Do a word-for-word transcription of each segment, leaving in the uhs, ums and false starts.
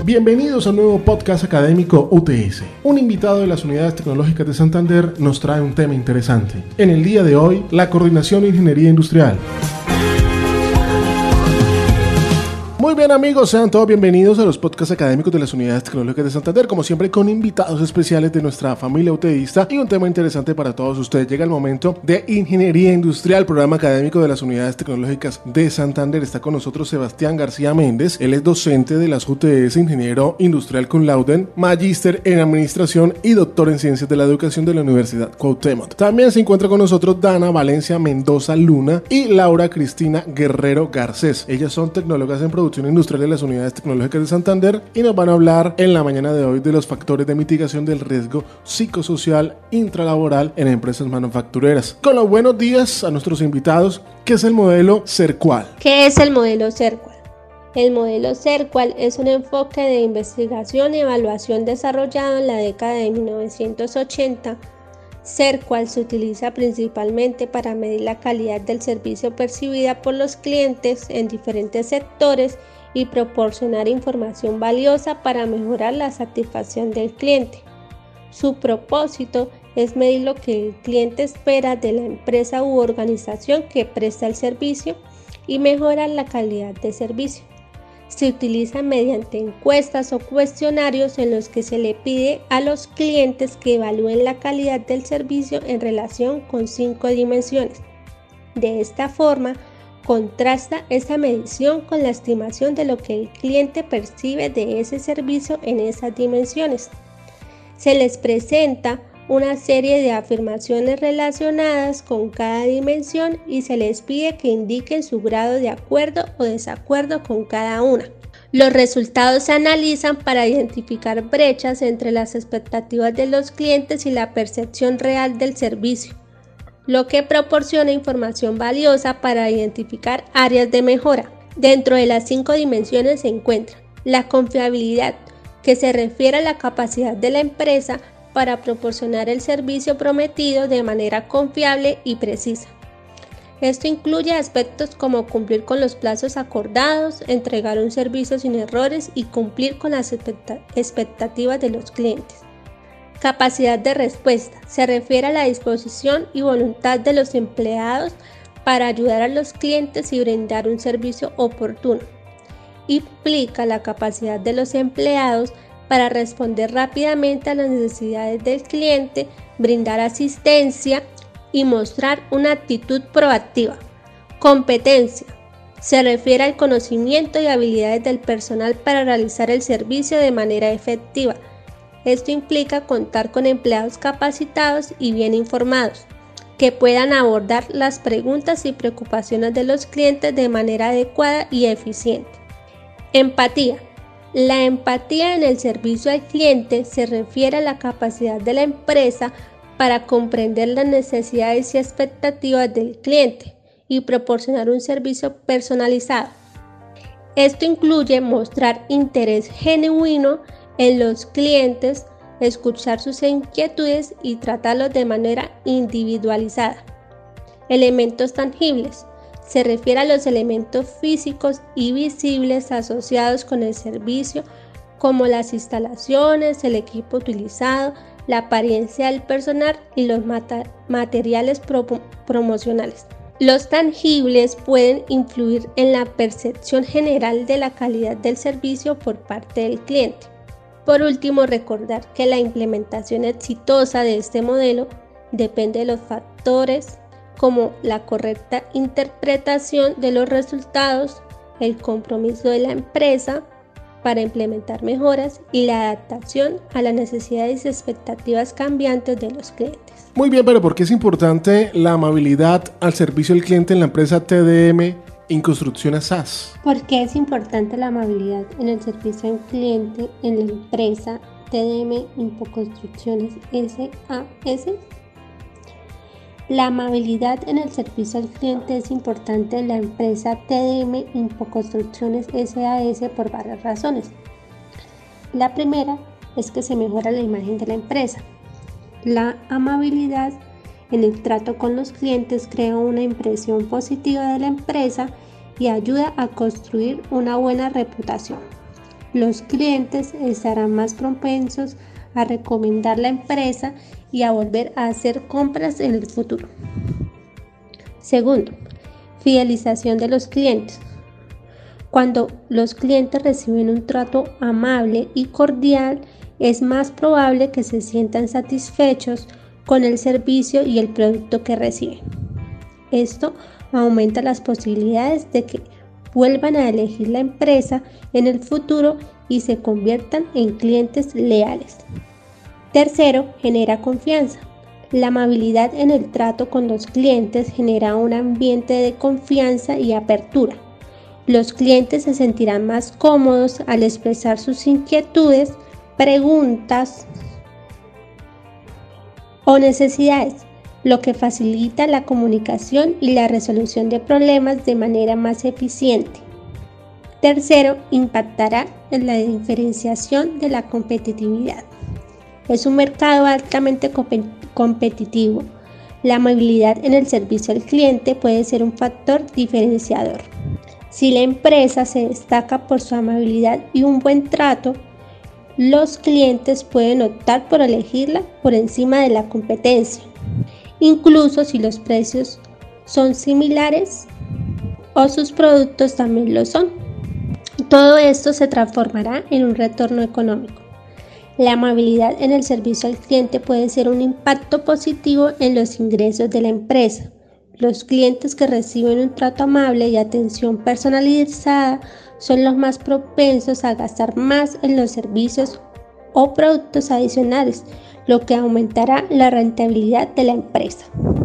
Bienvenidos a un nuevo podcast académico U T S. Un invitado de las Unidades Tecnológicas de Santander nos trae un tema interesante. En el día de hoy, la coordinación de ingeniería industrial. Muy bien amigos, sean todos bienvenidos a los podcasts académicos de las Unidades Tecnológicas de Santander, como siempre con invitados especiales de nuestra familia UTEísta y un tema interesante para todos ustedes. Llega el momento de Ingeniería Industrial, programa académico de las Unidades Tecnológicas de Santander. Está con nosotros Sebastián García Méndez, él es docente de las U T S, ingeniero industrial cum laude, magíster en administración y doctor en ciencias de la educación de la Universidad Cuauhtémoc. También se encuentra con nosotros Dana Valencia Mendoza Luna y Laura Cristina Guerrero Garcés. Ellas son tecnólogas en producción industrial de las Unidades Tecnológicas de Santander y nos van a hablar en la mañana de hoy de los factores de mitigación del riesgo psicosocial intralaboral en empresas manufactureras. Con los buenos días a nuestros invitados, ¿qué es el modelo CERCUAL? ¿Qué es el modelo CERCUAL? El modelo CERCUAL es un enfoque de investigación y evaluación desarrollado en la década de mil novecientos ochenta. CERCUAL se utiliza principalmente para medir la calidad del servicio percibida por los clientes en diferentes sectores y proporcionar información valiosa para mejorar la satisfacción del cliente. Su propósito es medir lo que el cliente espera de la empresa u organización que presta el servicio y mejorar la calidad de servicio. Se utiliza mediante encuestas o cuestionarios en los que se le pide a los clientes que evalúen la calidad del servicio en relación con cinco dimensiones. De esta forma, contrasta esa medición con la estimación de lo que el cliente percibe de ese servicio en esas dimensiones. Se les presenta una serie de afirmaciones relacionadas con cada dimensión y se les pide que indiquen su grado de acuerdo o desacuerdo con cada una. Los resultados se analizan para identificar brechas entre las expectativas de los clientes y la percepción real del servicio, lo que proporciona información valiosa para identificar áreas de mejora. Dentro de las cinco dimensiones se encuentra la confiabilidad, que se refiere a la capacidad de la empresa para proporcionar el servicio prometido de manera confiable y precisa. Esto incluye aspectos como cumplir con los plazos acordados, entregar un servicio sin errores y cumplir con las expectativas de los clientes. Capacidad de respuesta se refiere a la disposición y voluntad de los empleados para ayudar a los clientes y brindar un servicio oportuno. Implica la capacidad de los empleados para responder rápidamente a las necesidades del cliente, brindar asistencia y mostrar una actitud proactiva. Competencia se refiere al conocimiento y habilidades del personal para realizar el servicio de manera efectiva. Esto implica contar con empleados capacitados y bien informados, que puedan abordar las preguntas y preocupaciones de los clientes de manera adecuada y eficiente. Empatía. La empatía en el servicio al cliente se refiere a la capacidad de la empresa para comprender las necesidades y expectativas del cliente y proporcionar un servicio personalizado. Esto incluye mostrar interés genuino en los clientes, escuchar sus inquietudes y tratarlos de manera individualizada. Elementos tangibles. Se refiere a los elementos físicos y visibles asociados con el servicio, como las instalaciones, el equipo utilizado, la apariencia del personal y los mata- materiales pro- promocionales. Los tangibles pueden influir en la percepción general de la calidad del servicio por parte del cliente. Por último, recordar que la implementación exitosa de este modelo depende de los factores como la correcta interpretación de los resultados, el compromiso de la empresa para implementar mejoras y la adaptación a las necesidades y expectativas cambiantes de los clientes. Muy bien, pero ¿por qué es importante la amabilidad al servicio del cliente en la empresa T D M Inconstrucciones S A S? ¿Por qué es importante la amabilidad en el servicio al cliente en la empresa T D M Inconstrucciones S A S? La amabilidad en el servicio al cliente es importante en la empresa T D M Infoconstrucciones S A S por varias razones. La primera es que se mejora la imagen de la empresa. La amabilidad en el trato con los clientes crea una impresión positiva de la empresa y ayuda a construir una buena reputación. los clientes estarán más propensos a recomendar la empresa y a volver a hacer compras en el futuro. Segundo, fidelización de los clientes. Cuando los clientes reciben un trato amable y cordial, es más probable que se sientan satisfechos con el servicio y el producto que reciben. Esto aumenta las posibilidades de que vuelvan a elegir la empresa en el futuro y se conviertan en clientes leales. Tercero, genera confianza. La amabilidad en el trato con los clientes genera un ambiente de confianza y apertura. Los clientes se sentirán más cómodos al expresar sus inquietudes, preguntas o necesidades, lo que facilita la comunicación y la resolución de problemas de manera más eficiente. Tercero, impactará en la diferenciación de la competitividad. Es un mercado altamente competitivo. La amabilidad en el servicio al cliente puede ser un factor diferenciador. Si la empresa se destaca por su amabilidad y un buen trato, los clientes pueden optar por elegirla por encima de la competencia, incluso si los precios son similares o sus productos también lo son. Todo esto se transformará en un retorno económico. La amabilidad en el servicio al cliente puede ser un impacto positivo en los ingresos de la empresa. Los clientes que reciben un trato amable y atención personalizada son los más propensos a gastar más en los servicios o productos adicionales, lo que aumentará la rentabilidad de la empresa.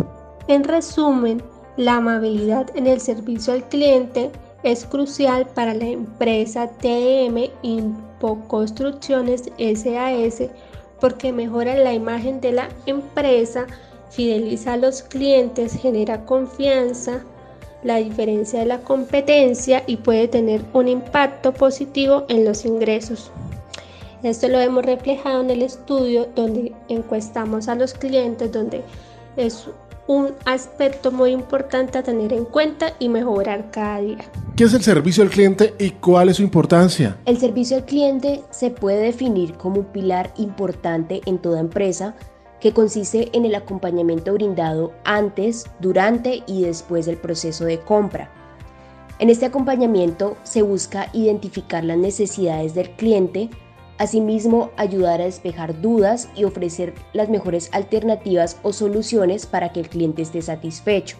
En resumen, la amabilidad en el servicio al cliente es crucial para la empresa T M Info Construcciones S A S porque mejora la imagen de la empresa, fideliza a los clientes, genera confianza, la diferencia de la competencia y puede tener un impacto positivo en los ingresos. Esto lo hemos reflejado en el estudio donde encuestamos a los clientes, donde es un aspecto muy importante a tener en cuenta y mejorar cada día. ¿Qué es el servicio al cliente y cuál es su importancia? El servicio al cliente se puede definir como un pilar importante en toda empresa que consiste en el acompañamiento brindado antes, durante y después del proceso de compra. En este acompañamiento se busca identificar las necesidades del cliente, asimismo ayudar a despejar dudas y ofrecer las mejores alternativas o soluciones para que el cliente esté satisfecho.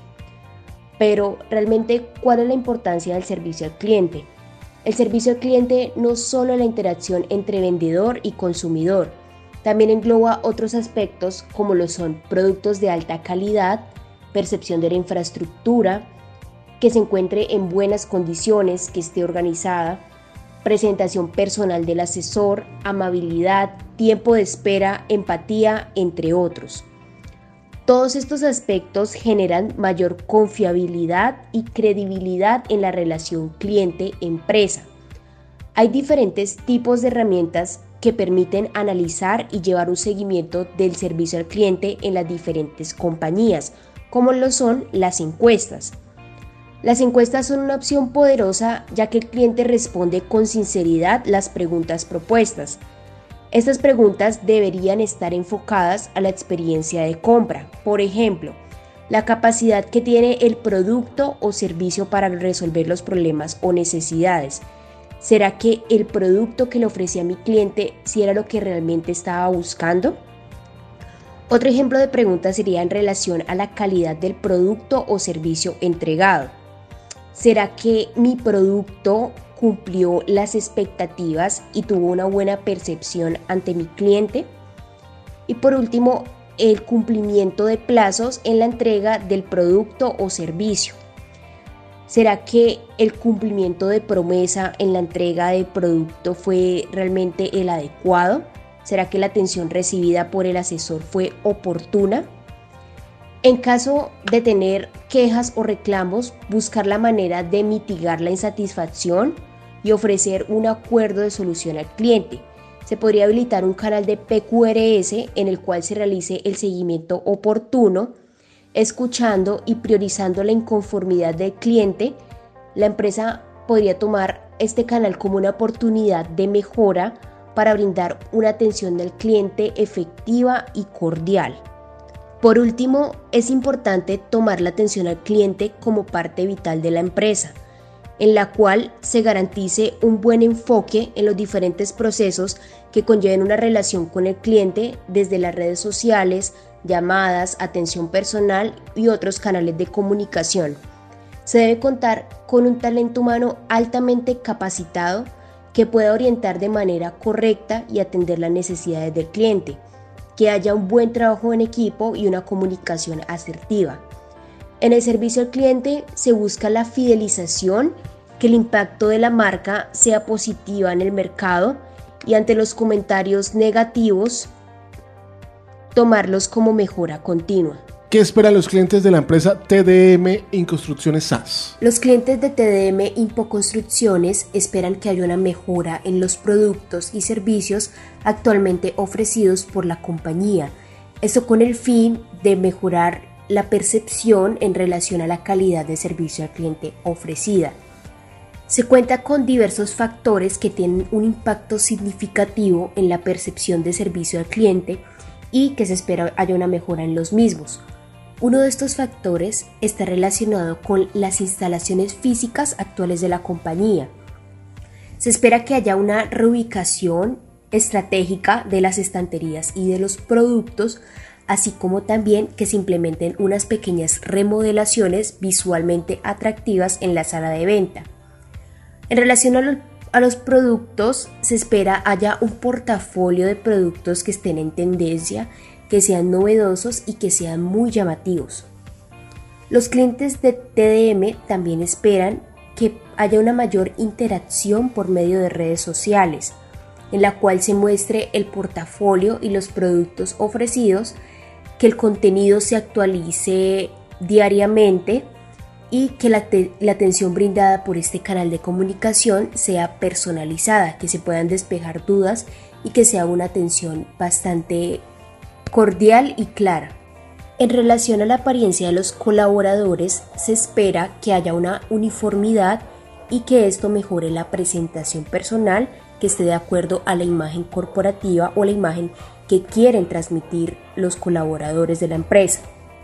Pero realmente, ¿cuál es la importancia del servicio al cliente? El servicio al cliente no solo es la interacción entre vendedor y consumidor, también engloba otros aspectos como lo son productos de alta calidad, percepción de la infraestructura, que se encuentre en buenas condiciones, que esté organizada, presentación personal del asesor, amabilidad, tiempo de espera, empatía, entre otros. Todos estos aspectos generan mayor confiabilidad y credibilidad en la relación cliente-empresa. Hay diferentes tipos de herramientas que permiten analizar y llevar un seguimiento del servicio al cliente en las diferentes compañías, como lo son las encuestas. Las encuestas son una opción poderosa ya que el cliente responde con sinceridad las preguntas propuestas. Estas preguntas deberían estar enfocadas a la experiencia de compra, por ejemplo, la capacidad que tiene el producto o servicio para resolver los problemas o necesidades. ¿Será que el producto que le ofrecí a mi cliente si era lo que realmente estaba buscando? Otro ejemplo de pregunta sería en relación a la calidad del producto o servicio entregado. ¿Será que mi producto cumplió las expectativas y tuvo una buena percepción ante mi cliente? Y por último, el cumplimiento de plazos en la entrega del producto o servicio. ¿Será que el cumplimiento de promesa en la entrega del producto fue realmente el adecuado? ¿Será que la atención recibida por el asesor fue oportuna? En caso de tener quejas o reclamos, buscar la manera de mitigar la insatisfacción y ofrecer un acuerdo de solución al cliente. Se podría habilitar un canal de P Q R S en el cual se realice el seguimiento oportuno, escuchando y priorizando la inconformidad del cliente. La empresa podría tomar este canal como una oportunidad de mejora para brindar una atención al cliente efectiva y cordial. Por último, es importante tomar la atención al cliente como parte vital de la empresa, en la cual se garantice un buen enfoque en los diferentes procesos que conlleven una relación con el cliente desde las redes sociales, llamadas, atención personal y otros canales de comunicación. Se debe contar con un talento humano altamente capacitado que pueda orientar de manera correcta y atender las necesidades del cliente, que haya un buen trabajo en equipo y una comunicación asertiva. En el servicio al cliente se busca la fidelización, que el impacto de la marca sea positiva en el mercado y ante los comentarios negativos, tomarlos como mejora continua. ¿Qué esperan los clientes de la empresa T D M Inconstrucciones S A S? Los clientes de T D M Infoconstrucciones esperan que haya una mejora en los productos y servicios actualmente ofrecidos por la compañía. Esto con el fin de mejorar la percepción en relación a la calidad de servicio al cliente ofrecida. Se cuenta con diversos factores que tienen un impacto significativo en la percepción de servicio al cliente y que se espera haya una mejora en los mismos. Uno de estos factores está relacionado con las instalaciones físicas actuales de la compañía. Se espera que haya una reubicación estratégica de las estanterías y de los productos, así como también que se implementen unas pequeñas remodelaciones visualmente atractivas en la sala de venta. En relación a, lo, a los productos, se espera haya un portafolio de productos que estén en tendencia, que sean novedosos y que sean muy llamativos. Los clientes de T D M también esperan que haya una mayor interacción por medio de redes sociales, en la cual se muestre el portafolio y los productos ofrecidos, que el contenido se actualice diariamente y que la, te- la atención brindada por este canal de comunicación sea personalizada, que se puedan despejar dudas y que sea una atención bastante cordial y clara. En relación a la apariencia de los colaboradores, se espera que haya una uniformidad y que esto mejore la presentación personal, que esté de acuerdo a la imagen corporativa o la imagen que quieren transmitir los colaboradores de la empresa.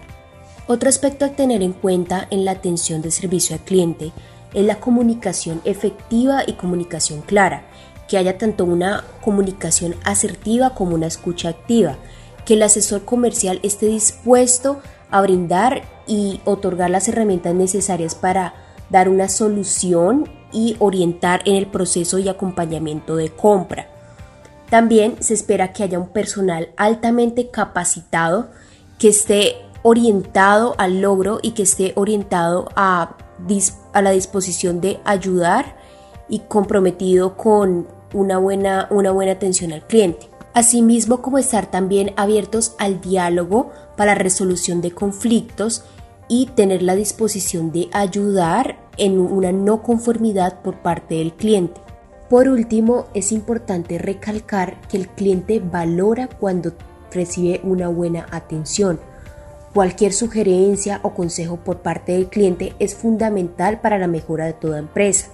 Otro aspecto a tener en cuenta en la atención de servicio al cliente es la comunicación efectiva y comunicación clara, que haya tanto una comunicación asertiva como una escucha activa, que el asesor comercial esté dispuesto a brindar y otorgar las herramientas necesarias para dar una solución y orientar en el proceso y acompañamiento de compra. También se espera que haya un personal altamente capacitado que esté orientado al logro y que esté orientado a, a la disposición de ayudar y comprometido con una buena, una buena atención al cliente. Asimismo, como estar también abiertos al diálogo para la resolución de conflictos y tener la disposición de ayudar en una no conformidad por parte del cliente. Por último, es importante recalcar que el cliente valora cuando recibe una buena atención. Cualquier sugerencia o consejo por parte del cliente es fundamental para la mejora de toda empresa.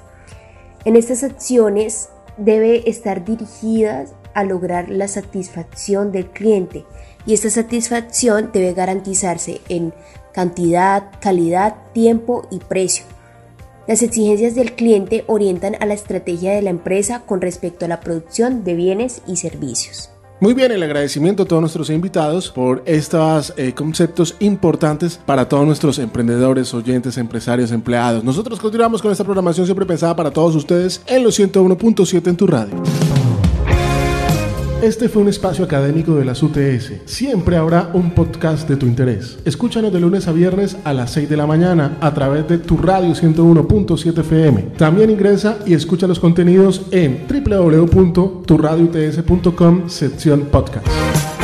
En estas acciones debe estar dirigidas a lograr la satisfacción del cliente y esta satisfacción debe garantizarse en cantidad, calidad, tiempo y precio. Las exigencias del cliente orientan a la estrategia de la empresa con respecto a la producción de bienes y servicios. Muy bien, el agradecimiento a todos nuestros invitados por estos eh, conceptos importantes para todos nuestros emprendedores, oyentes, empresarios, empleados. Nosotros continuamos con esta programación siempre pensada para todos ustedes en los ciento uno punto siete en tu radio. Este fue un espacio académico de las U T S. Siempre habrá un podcast de tu interés. Escúchanos de lunes a viernes a las seis de la mañana a través de tu radio ciento uno punto siete F M. También ingresa y escucha los contenidos en doble u doble u doble u punto tu radio u t s punto com sección podcast.